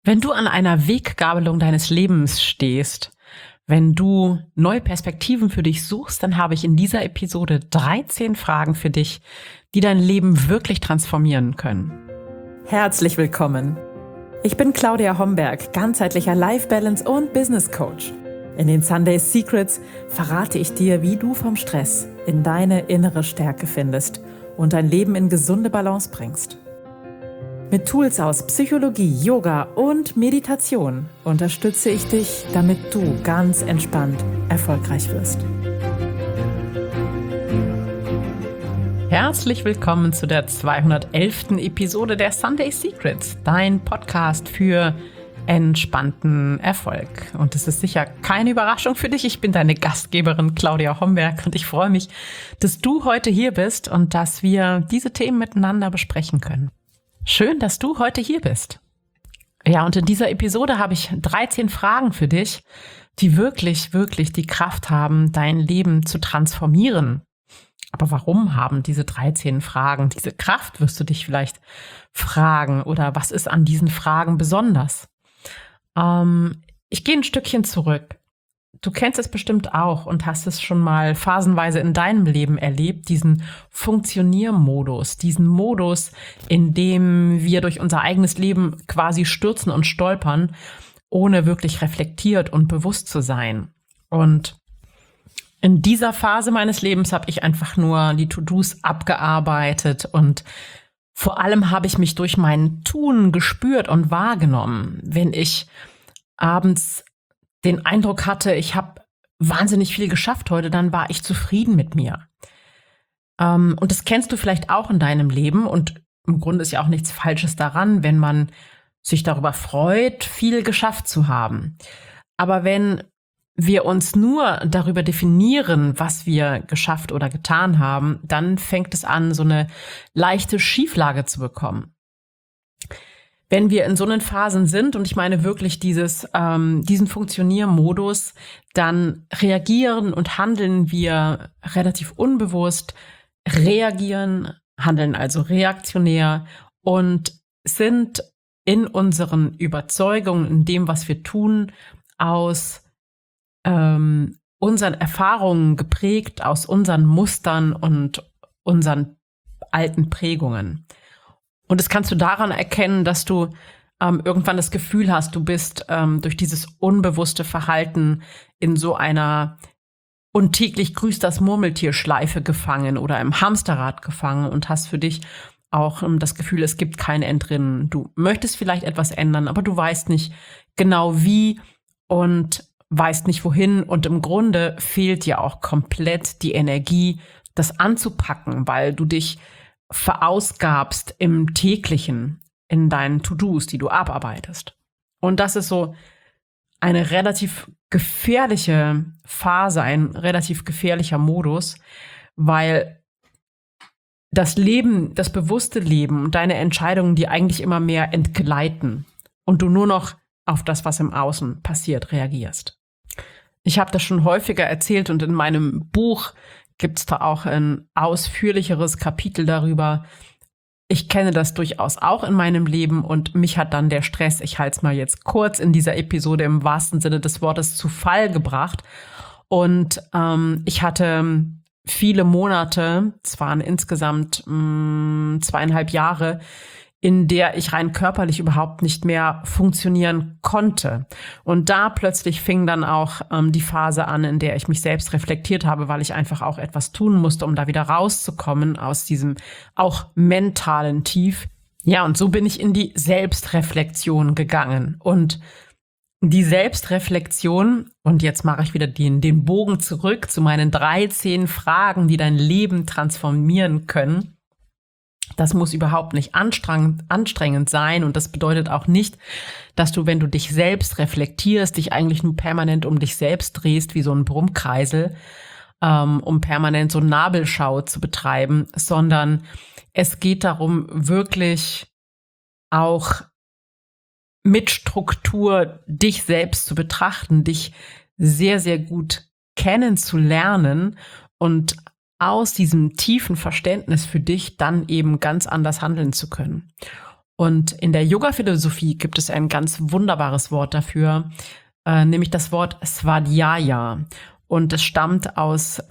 Wenn du an einer Weggabelung deines Lebens stehst, wenn du neue Perspektiven für dich suchst, dann habe ich in dieser Episode 13 Fragen für dich, die dein Leben wirklich transformieren können. Herzlich willkommen. Ich bin Claudia Homberg, ganzheitlicher Life Balance und Business Coach. In den Sunday Secrets verrate ich dir, wie du vom Stress in deine innere Stärke findest und dein Leben in gesunde Balance bringst. Mit Tools aus Psychologie, Yoga und Meditation unterstütze ich dich, damit du ganz entspannt erfolgreich wirst. Herzlich willkommen zu der 211. Episode der Sunday Secrets, dein Podcast für entspannten Erfolg. Und es ist sicher keine Überraschung für dich. Ich bin deine Gastgeberin Claudia Homberg und ich freue mich, dass du heute hier bist und dass wir diese Themen miteinander besprechen können. Schön, dass du heute hier bist. Ja, und in dieser Episode habe ich 13 Fragen für dich, die wirklich die Kraft haben, dein Leben zu transformieren. Aber warum haben diese 13 Fragen diese Kraft, wirst du dich vielleicht fragen. Oder was ist an diesen Fragen besonders? Ich gehe ein Stückchen zurück. Du kennst es bestimmt auch und hast es schon mal phasenweise in deinem Leben erlebt, diesen Funktioniermodus, diesen Modus, in dem wir durch unser eigenes Leben quasi stürzen und stolpern, ohne wirklich reflektiert und bewusst zu sein. Und in dieser Phase meines Lebens habe ich einfach nur die To-Dos abgearbeitet und vor allem habe ich mich durch mein Tun gespürt und wahrgenommen, wenn ich abends den Eindruck hatte, ich habe wahnsinnig viel geschafft heute, dann war ich zufrieden mit mir. Und das kennst du vielleicht auch in deinem Leben und im Grunde ist ja auch nichts Falsches daran, wenn man sich darüber freut, viel geschafft zu haben. Aber wenn wir uns nur darüber definieren, was wir geschafft oder getan haben, dann fängt es an, so eine leichte Schieflage zu bekommen. Wenn wir in so einen Phasen sind, und ich meine wirklich diesen Funktioniermodus, dann reagieren und handeln wir relativ unbewusst, reagieren, handeln also reaktionär und sind in unseren Überzeugungen, in dem, was wir tun, aus unseren Erfahrungen geprägt, aus unseren Mustern und unseren alten Prägungen. Und das kannst du daran erkennen, dass du irgendwann das Gefühl hast, du bist durch dieses unbewusste Verhalten in so einer und täglich grüßt das Murmeltier-Schleife gefangen oder im Hamsterrad gefangen und hast für dich auch das Gefühl, es gibt kein Entrinnen. Du möchtest vielleicht etwas ändern, aber du weißt nicht genau wie und weißt nicht wohin. Und im Grunde fehlt dir auch komplett die Energie, das anzupacken, weil du dich verausgabst im täglichen, in deinen To-Dos, die du abarbeitest. Und das ist so eine relativ gefährliche Phase, ein relativ gefährlicher Modus, weil das Leben, das bewusste Leben und deine Entscheidungen, die eigentlich immer mehr entgleiten und du nur noch auf das, was im Außen passiert, reagierst. Ich habe das schon häufiger erzählt und in meinem Buch gibt es da auch ein ausführlicheres Kapitel darüber. Ich kenne das durchaus auch in meinem Leben und mich hat dann der Stress, ich halte es mal jetzt kurz in dieser Episode im wahrsten Sinne des Wortes, zu Fall gebracht. Und ich hatte viele Monate, es waren insgesamt 2,5 Jahre, in der ich rein körperlich überhaupt nicht mehr funktionieren konnte. Und da plötzlich fing dann auch die Phase an, in der ich mich selbst reflektiert habe, weil ich einfach auch etwas tun musste, um da wieder rauszukommen aus diesem auch mentalen Tief. Ja, und so bin ich in die Selbstreflexion gegangen. Und die Selbstreflexion, und jetzt mache ich wieder den Bogen zurück zu meinen 13 Fragen, die dein Leben transformieren können. Das muss überhaupt nicht anstrengend sein und das bedeutet auch nicht, dass du, wenn du dich selbst reflektierst, dich eigentlich nur permanent um dich selbst drehst, wie so ein Brummkreisel, um permanent so Nabelschau zu betreiben, sondern es geht darum, wirklich auch mit Struktur dich selbst zu betrachten, dich sehr gut kennenzulernen und aus diesem tiefen Verständnis für dich dann eben ganz anders handeln zu können. Und in der Yoga-Philosophie gibt es ein ganz wunderbares Wort dafür, nämlich das Wort Svadhyaya. Und es stammt aus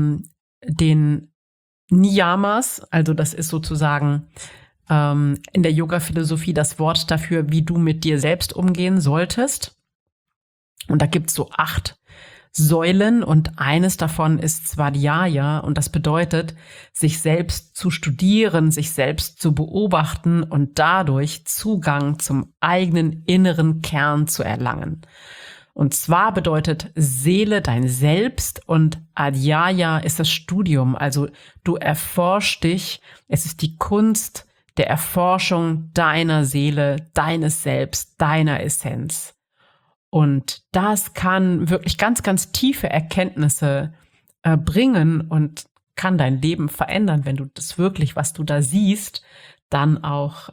den Niyamas, also das ist sozusagen in der Yoga-Philosophie das Wort dafür, wie du mit dir selbst umgehen solltest. Und da gibt es so 8 Säulen und eines davon ist Svadhyaya und das bedeutet, sich selbst zu studieren, sich selbst zu beobachten und dadurch Zugang zum eigenen inneren Kern zu erlangen. Und zwar bedeutet Seele dein Selbst und Adhyaya ist das Studium, also du erforschst dich, es ist die Kunst der Erforschung deiner Seele, deines Selbst, deiner Essenz. Und das kann wirklich ganz, ganz tiefe Erkenntnisse bringen und kann dein Leben verändern, wenn du das wirklich, was du da siehst, dann auch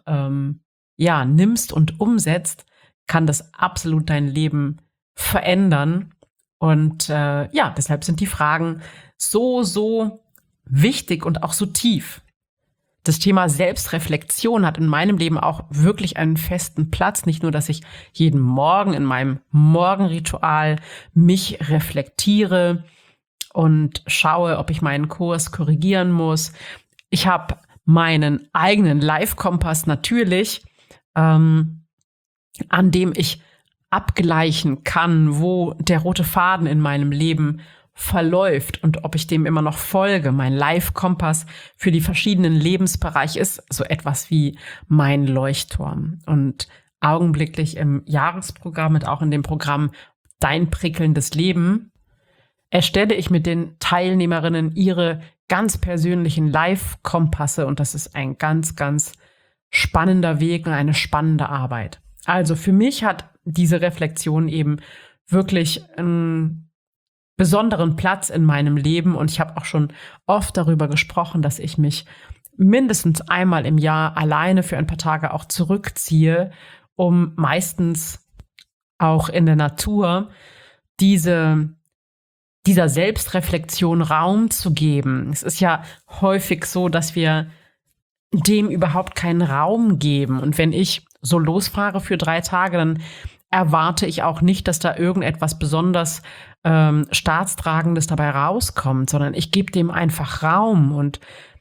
nimmst und umsetzt, kann das absolut dein Leben verändern. Und deshalb sind die Fragen so wichtig und auch so tief. Das Thema Selbstreflexion hat in meinem Leben auch wirklich einen festen Platz. Nicht nur, dass ich jeden Morgen in meinem Morgenritual mich reflektiere und schaue, ob ich meinen Kurs korrigieren muss. Ich habe meinen eigenen Life-Kompass natürlich, an dem ich abgleichen kann, wo der rote Faden in meinem Leben verläuft und ob ich dem immer noch folge. Mein Life-Kompass für die verschiedenen Lebensbereiche ist so etwas wie mein Leuchtturm. Und augenblicklich im Jahresprogramm und auch in dem Programm Dein prickelndes Leben erstelle ich mit den Teilnehmerinnen ihre ganz persönlichen Life-Kompasse und das ist ein ganz, ganz spannender Weg und eine spannende Arbeit. Also für mich hat diese Reflexion eben wirklich einen besonderen Platz in meinem Leben und ich habe auch schon oft darüber gesprochen, dass ich mich mindestens einmal im Jahr alleine für ein paar Tage auch zurückziehe, um meistens auch in der Natur dieser Selbstreflexion Raum zu geben. Es ist ja häufig so, dass wir dem überhaupt keinen Raum geben und wenn ich so losfahre für 3 Tage, dann erwarte ich auch nicht, dass da irgendetwas besonders Staatstragendes dabei rauskommt, sondern ich gebe dem einfach Raum und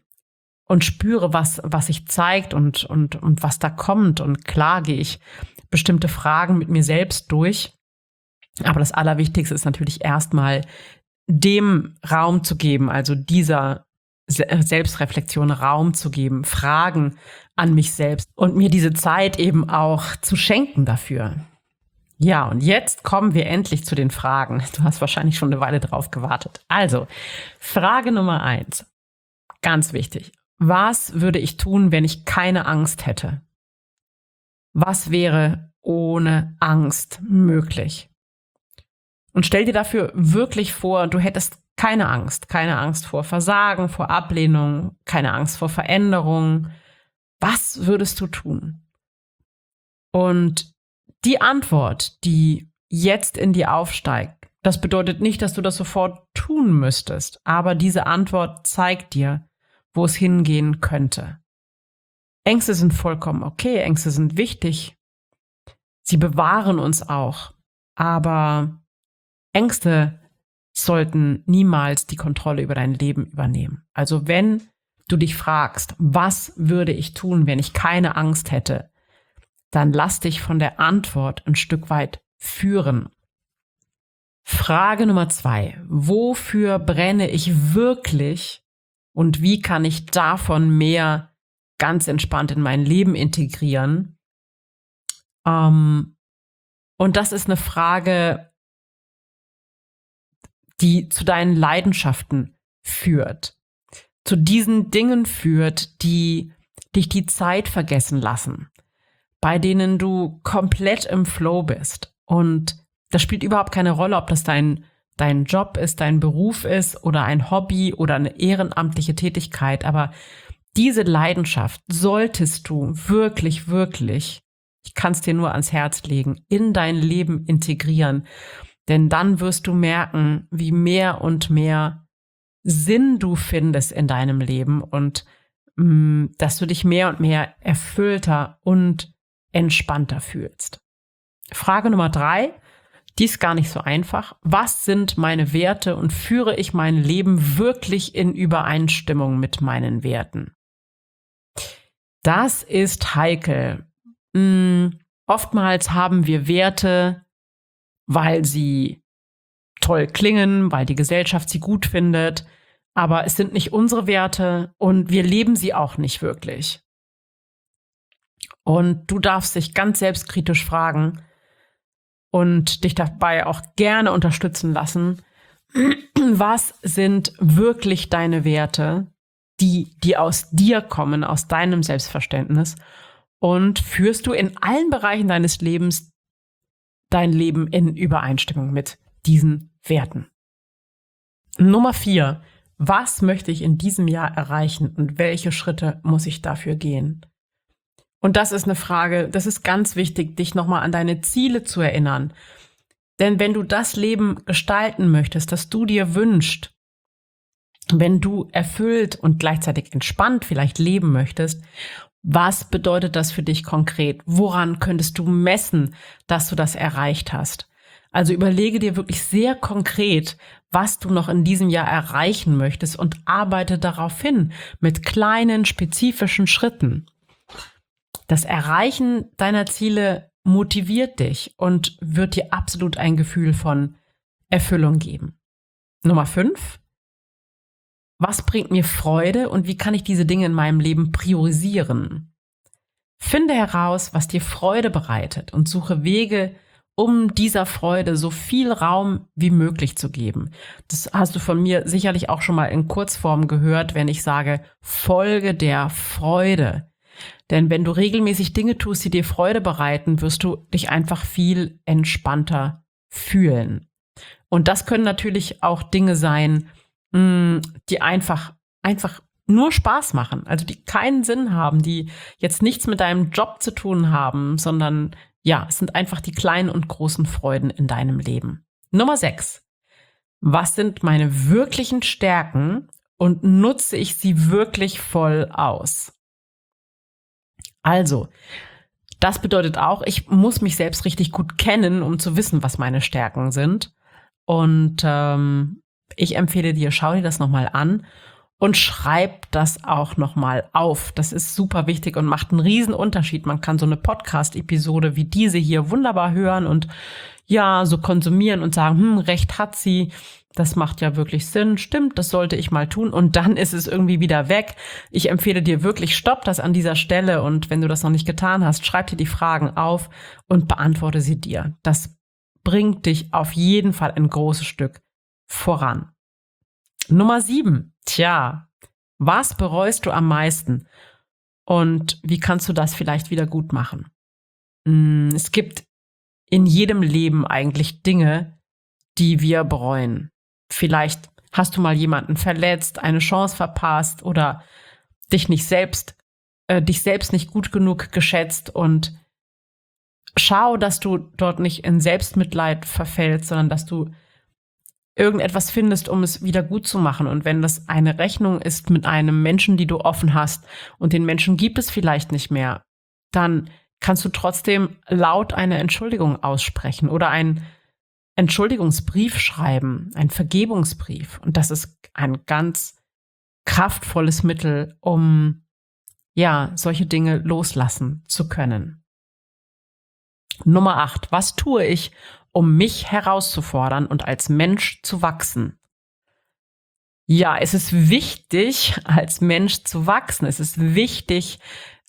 spüre, was sich zeigt und was da kommt. Und klar gehe ich bestimmte Fragen mit mir selbst durch. Aber das Allerwichtigste ist natürlich erstmal dem Raum zu geben, also dieser Selbstreflexion Raum zu geben, Fragen an mich selbst und mir diese Zeit eben auch zu schenken dafür. Ja, und jetzt kommen wir endlich zu den Fragen. Du hast wahrscheinlich schon eine Weile drauf gewartet. Also, Frage Nummer 1. Ganz wichtig. Was würde ich tun, wenn ich keine Angst hätte? Was wäre ohne Angst möglich? Und stell dir dafür wirklich vor, du hättest keine Angst vor Versagen, vor Ablehnung, keine Angst vor Veränderung. Was würdest du tun? Und die Antwort, die jetzt in dir aufsteigt, das bedeutet nicht, dass du das sofort tun müsstest, aber diese Antwort zeigt dir, wo es hingehen könnte. Ängste sind vollkommen okay, Ängste sind wichtig. Sie bewahren uns auch, aber Ängste sollten niemals die Kontrolle über dein Leben übernehmen. Also wenn du dich fragst, was würde ich tun, wenn ich keine Angst hätte, dann lass dich von der Antwort ein Stück weit führen. Frage Nummer 2. Wofür brenne ich wirklich und wie kann ich davon mehr ganz entspannt in mein Leben integrieren? Und das ist eine Frage, die zu deinen Leidenschaften führt. Zu diesen Dingen führt, die dich die Zeit vergessen lassen, bei denen du komplett im Flow bist. Und das spielt überhaupt keine Rolle, ob das dein Job ist, dein Beruf ist oder ein Hobby oder eine ehrenamtliche Tätigkeit. Aber diese Leidenschaft solltest du wirklich, wirklich, ich kann es dir nur ans Herz legen, in dein Leben integrieren. Denn dann wirst du merken, wie mehr und mehr Sinn du findest in deinem Leben und dass du dich mehr und mehr erfüllter und entspannter fühlst. Frage Nummer 3, die ist gar nicht so einfach. Was sind meine Werte und führe ich mein Leben wirklich in Übereinstimmung mit meinen Werten? Das ist heikel. Oftmals haben wir Werte, weil sie toll klingen, weil die Gesellschaft sie gut findet, aber es sind nicht unsere Werte und wir leben sie auch nicht wirklich. Und du darfst dich ganz selbstkritisch fragen und dich dabei auch gerne unterstützen lassen, was sind wirklich deine Werte, die aus dir kommen, aus deinem Selbstverständnis, und führst du in allen Bereichen deines Lebens dein Leben in Übereinstimmung mit diesen Werten. Nummer 4. Was möchte ich in diesem Jahr erreichen und welche Schritte muss ich dafür gehen? Und das ist eine Frage, das ist ganz wichtig, dich nochmal an deine Ziele zu erinnern. Denn wenn du das Leben gestalten möchtest, das du dir wünschst, wenn du erfüllt und gleichzeitig entspannt vielleicht leben möchtest, was bedeutet das für dich konkret? Woran könntest du messen, dass du das erreicht hast? Also überlege dir wirklich sehr konkret, was du noch in diesem Jahr erreichen möchtest und arbeite darauf hin mit kleinen, spezifischen Schritten. Das Erreichen deiner Ziele motiviert dich und wird dir absolut ein Gefühl von Erfüllung geben. Nummer 5. Was bringt mir Freude und wie kann ich diese Dinge in meinem Leben priorisieren? Finde heraus, was dir Freude bereitet und suche Wege, um dieser Freude so viel Raum wie möglich zu geben. Das hast du von mir sicherlich auch schon mal in Kurzform gehört, wenn ich sage, folge der Freude. Denn wenn du regelmäßig Dinge tust, die dir Freude bereiten, wirst du dich einfach viel entspannter fühlen. Und das können natürlich auch Dinge sein, die einfach nur Spaß machen, also die keinen Sinn haben, die jetzt nichts mit deinem Job zu tun haben, sondern ja, es sind einfach die kleinen und großen Freuden in deinem Leben. Nummer 6. Was sind meine wirklichen Stärken und nutze ich sie wirklich voll aus? Also, das bedeutet auch, ich muss mich selbst richtig gut kennen, um zu wissen, was meine Stärken sind. Und ich empfehle dir, schau dir das nochmal an und schreib das auch nochmal auf. Das ist super wichtig und macht einen riesen Unterschied. Man kann so eine Podcast-Episode wie diese hier wunderbar hören und ja, so konsumieren und sagen, recht hat sie. Das macht ja wirklich Sinn. Stimmt, das sollte ich mal tun. Und dann ist es irgendwie wieder weg. Ich empfehle dir wirklich, stopp das an dieser Stelle. Und wenn du das noch nicht getan hast, schreib dir die Fragen auf und beantworte sie dir. Das bringt dich auf jeden Fall ein großes Stück voran. Nummer 7. Tja, was bereust du am meisten? Und wie kannst du das vielleicht wieder gut machen? Es gibt in jedem Leben eigentlich Dinge, die wir bereuen. Vielleicht hast du mal jemanden verletzt, eine Chance verpasst oder dich selbst nicht gut genug geschätzt, und schau, dass du dort nicht in Selbstmitleid verfällst, sondern dass du irgendetwas findest, um es wieder gut zu machen. Und wenn das eine Rechnung ist mit einem Menschen, die du offen hast und den Menschen gibt es vielleicht nicht mehr, dann kannst du trotzdem laut eine Entschuldigung aussprechen oder einen Entschuldigungsbrief schreiben, einen Vergebungsbrief. Und das ist ein ganz kraftvolles Mittel, um ja, solche Dinge loslassen zu können. Nummer 8. Was tue ich, um mich herauszufordern und als Mensch zu wachsen? Ja, es ist wichtig, als Mensch zu wachsen. Es ist wichtig,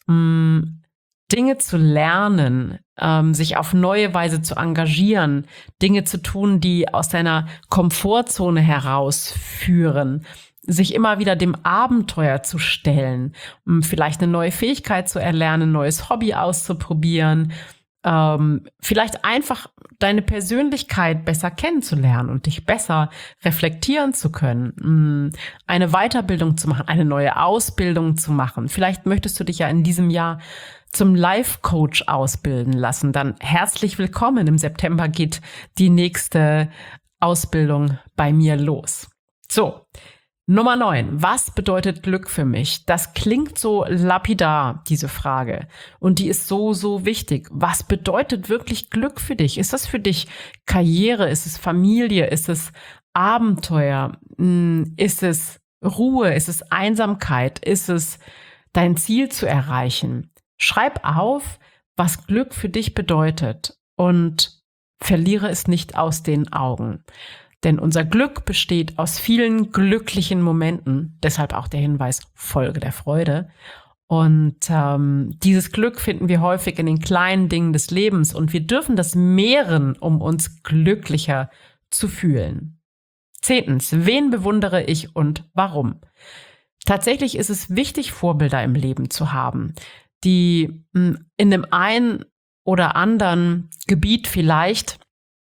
Dinge zu lernen, sich auf neue Weise zu engagieren, Dinge zu tun, die aus deiner Komfortzone herausführen, sich immer wieder dem Abenteuer zu stellen, vielleicht eine neue Fähigkeit zu erlernen, ein neues Hobby auszuprobieren, vielleicht einfach deine Persönlichkeit besser kennenzulernen und dich besser reflektieren zu können, eine Weiterbildung zu machen, eine neue Ausbildung zu machen. Vielleicht möchtest du dich ja in diesem Jahr zum Life-Coach ausbilden lassen. Dann herzlich willkommen. Im September geht die nächste Ausbildung bei mir los. So, Nummer 9. Was bedeutet Glück für mich? Das klingt so lapidar, diese Frage. Und die ist so, so wichtig. Was bedeutet wirklich Glück für dich? Ist das für dich Karriere? Ist es Familie? Ist es Abenteuer? Ist es Ruhe? Ist es Einsamkeit? Ist es dein Ziel zu erreichen? Schreib auf, was Glück für dich bedeutet und verliere es nicht aus den Augen. Denn unser Glück besteht aus vielen glücklichen Momenten, deshalb auch der Hinweis, Folge der Freude. Und dieses Glück finden wir häufig in den kleinen Dingen des Lebens und wir dürfen das mehren, um uns glücklicher zu fühlen. 10. Wen bewundere ich und warum? Tatsächlich ist es wichtig, Vorbilder im Leben zu haben, die in dem einen oder anderen Gebiet vielleicht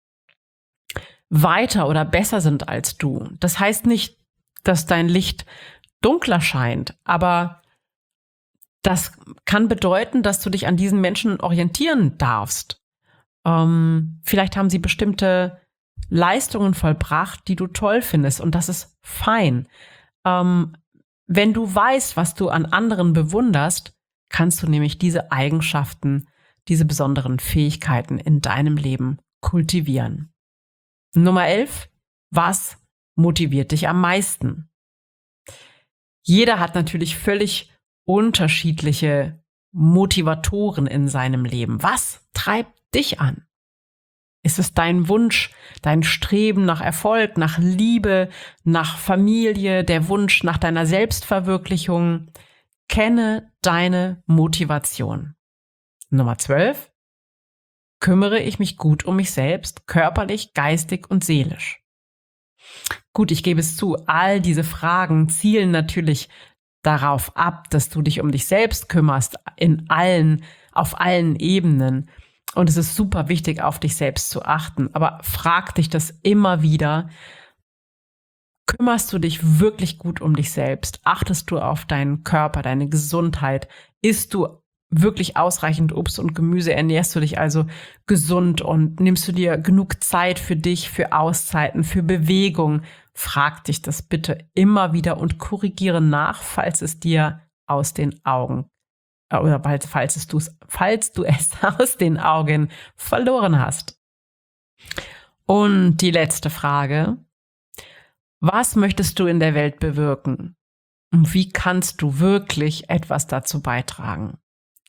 weiter oder besser sind als du. Das heißt nicht, dass dein Licht dunkler scheint, aber das kann bedeuten, dass du dich an diesen Menschen orientieren darfst. Vielleicht haben sie bestimmte Leistungen vollbracht, die du toll findest, und das ist fein. Wenn du weißt, was du an anderen bewunderst, kannst du nämlich diese Eigenschaften, diese besonderen Fähigkeiten in deinem Leben kultivieren. Nummer 11. Was motiviert dich am meisten? Jeder hat natürlich völlig unterschiedliche Motivatoren in seinem Leben. Was treibt dich an? Ist es dein Wunsch, dein Streben nach Erfolg, nach Liebe, nach Familie, der Wunsch nach deiner Selbstverwirklichung? Kenne deine Motivation. Nummer 12. Kümmere ich mich gut um mich selbst, körperlich, geistig und seelisch? Gut, ich gebe es zu, all diese Fragen zielen natürlich darauf ab, dass du dich um dich selbst kümmerst auf allen Ebenen. Und es ist super wichtig, auf dich selbst zu achten. Aber frag dich das immer wieder. Kümmerst du dich wirklich gut um dich selbst? Achtest du auf deinen Körper, deine Gesundheit? Isst du wirklich ausreichend Obst und Gemüse? Ernährst du dich also gesund und nimmst du dir genug Zeit für dich, für Auszeiten, für Bewegung? Frag dich das bitte immer wieder und korrigiere nach, falls es dir aus den Augen oder falls du es aus den Augen verloren hast. Und die letzte Frage: Was möchtest du in der Welt bewirken? Und wie kannst du wirklich etwas dazu beitragen?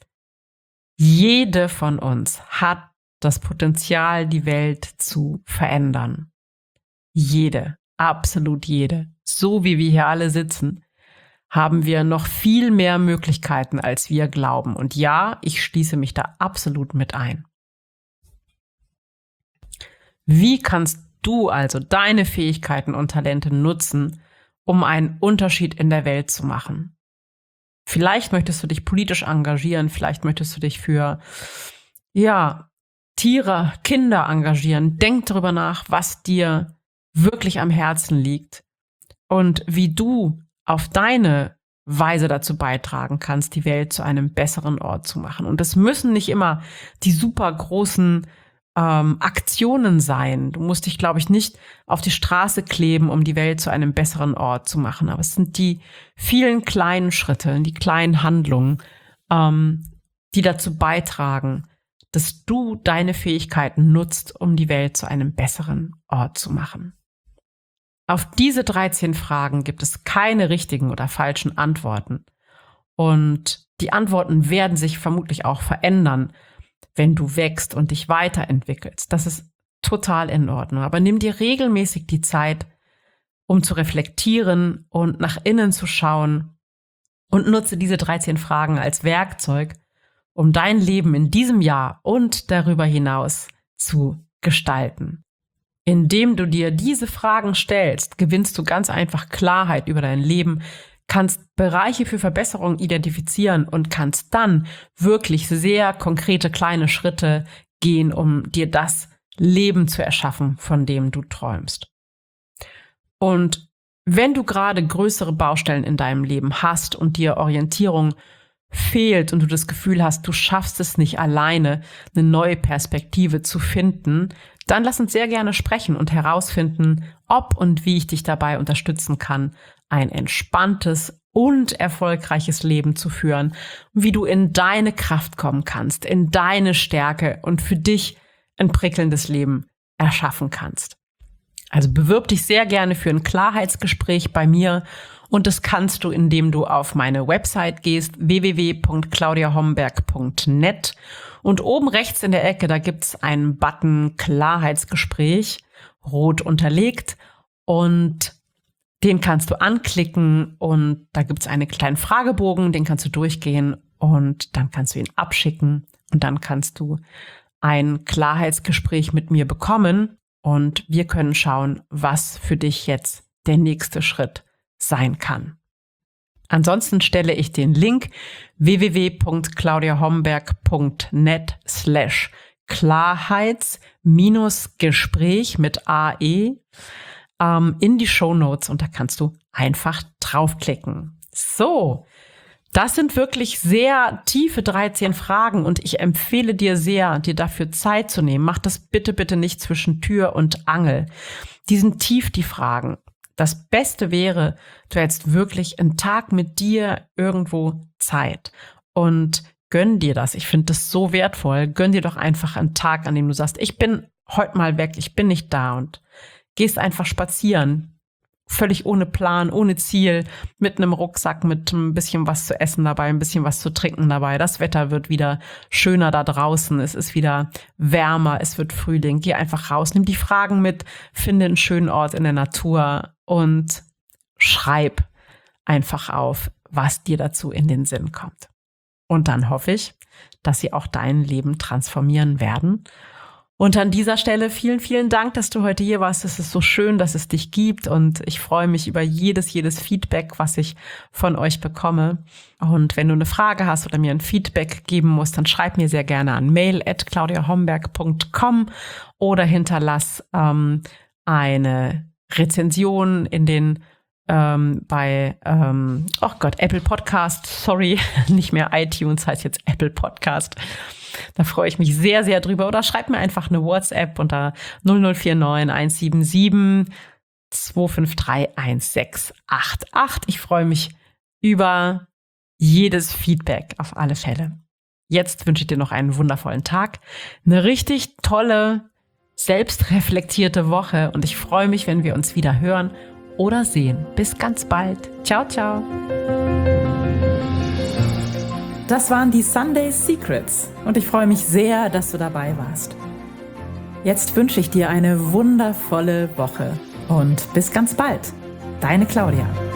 Jede von uns hat das Potenzial, die Welt zu verändern. Jede, absolut jede. So wie wir hier alle sitzen, haben wir noch viel mehr Möglichkeiten, als wir glauben. Und ja, ich schließe mich da absolut mit ein. Wie kannst du also deine Fähigkeiten und Talente nutzen, um einen Unterschied in der Welt zu machen? Vielleicht möchtest du dich politisch engagieren, vielleicht möchtest du dich für Tiere, Kinder engagieren. Denk darüber nach, was dir wirklich am Herzen liegt und wie du auf deine Weise dazu beitragen kannst, die Welt zu einem besseren Ort zu machen. Und das müssen nicht immer die super großen Aktionen sein. Du musst dich, glaube ich, nicht auf die Straße kleben, um die Welt zu einem besseren Ort zu machen. Aber es sind die vielen kleinen Schritte, die kleinen Handlungen, die dazu beitragen, dass du deine Fähigkeiten nutzt, um die Welt zu einem besseren Ort zu machen. Auf diese 13 Fragen gibt es keine richtigen oder falschen Antworten. Und die Antworten werden sich vermutlich auch verändern, wenn du wächst und dich weiterentwickelst. Das ist total in Ordnung. Aber nimm dir regelmäßig die Zeit, um zu reflektieren und nach innen zu schauen, und nutze diese 13 Fragen als Werkzeug, um dein Leben in diesem Jahr und darüber hinaus zu gestalten. Indem du dir diese Fragen stellst, gewinnst du ganz einfach Klarheit über dein Leben, kannst Bereiche für Verbesserung identifizieren und kannst dann wirklich sehr konkrete kleine Schritte gehen, um dir das Leben zu erschaffen, von dem du träumst. Und wenn du gerade größere Baustellen in deinem Leben hast und dir Orientierung fehlt und du das Gefühl hast, du schaffst es nicht alleine, eine neue Perspektive zu finden, dann lass uns sehr gerne sprechen und herausfinden, ob und wie ich dich dabei unterstützen kann, ein entspanntes und erfolgreiches Leben zu führen, wie du in deine Kraft kommen kannst, in deine Stärke und für dich ein prickelndes Leben erschaffen kannst. Also bewirb dich sehr gerne für ein Klarheitsgespräch bei mir und das kannst du, indem du auf meine Website gehst, www.claudiahomberg.net und oben rechts in der Ecke, da gibt's einen Button Klarheitsgespräch, rot unterlegt und den kannst du anklicken und da gibt's einen kleinen Fragebogen, den kannst du durchgehen und dann kannst du ihn abschicken und dann kannst du ein Klarheitsgespräch mit mir bekommen und wir können schauen, was für dich jetzt der nächste Schritt sein kann. Ansonsten stelle ich den Link www.claudiahomberg.net/Klarheits-Gespräch mit AE in die Shownotes und da kannst du einfach draufklicken. So, das sind wirklich sehr tiefe 13 Fragen und ich empfehle dir sehr, dir dafür Zeit zu nehmen. Mach das bitte, bitte nicht zwischen Tür und Angel. Die sind tief, die Fragen. Das Beste wäre, du hättest wirklich einen Tag mit dir irgendwo Zeit und gönn dir das. Ich finde das so wertvoll. Gönn dir doch einfach einen Tag, an dem du sagst, ich bin heute mal weg, ich bin nicht da und gehst einfach spazieren. Völlig ohne Plan, ohne Ziel, mit einem Rucksack, mit ein bisschen was zu essen dabei, ein bisschen was zu trinken dabei. Das Wetter wird wieder schöner da draußen. Es ist wieder wärmer, es wird Frühling. Geh einfach raus, nimm die Fragen mit, finde einen schönen Ort in der Natur und schreib einfach auf, was dir dazu in den Sinn kommt. Und dann hoffe ich, dass sie auch dein Leben transformieren werden. Und an dieser Stelle vielen, vielen Dank, dass du heute hier warst. Es ist so schön, dass es dich gibt und ich freue mich über jedes Feedback, was ich von euch bekomme. Und wenn du eine Frage hast oder mir ein Feedback geben musst, dann schreib mir sehr gerne an mail@claudiahomberg.com oder hinterlass eine Rezension in den bei Apple Podcast, sorry, nicht mehr iTunes, heißt jetzt Apple Podcast. Da freue ich mich sehr, sehr drüber. Oder schreib mir einfach eine WhatsApp unter 0049 177 253 1688. Ich freue mich über jedes Feedback auf alle Fälle. Jetzt wünsche ich dir noch einen wundervollen Tag, eine richtig tolle, selbstreflektierte Woche und ich freue mich, wenn wir uns wieder hören oder sehen. Bis ganz bald. Ciao, ciao. Das waren die Sunday Secrets und ich freue mich sehr, dass du dabei warst. Jetzt wünsche ich dir eine wundervolle Woche und bis ganz bald. Deine Claudia.